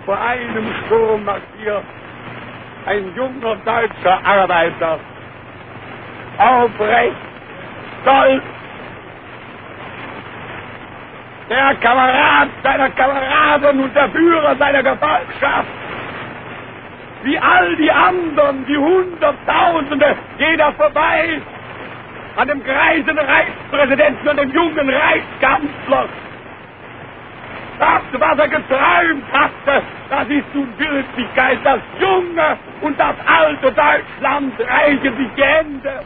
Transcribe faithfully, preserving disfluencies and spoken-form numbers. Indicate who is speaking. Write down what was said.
Speaker 1: vor einem Sturm marschiert ein junger deutscher Arbeiter, aufrecht, stolz, der Kamerad seiner Kameraden und der Führer seiner Gefolgschaft, wie all die anderen, die Hunderttausende, jeder vorbei an dem greisen Reichspräsidenten und dem jungen Reichskanzler. Das, was er geträumt hatte, das ist nun Wirklichkeit. Das junge und das alte Deutschland reichen sich die Hände.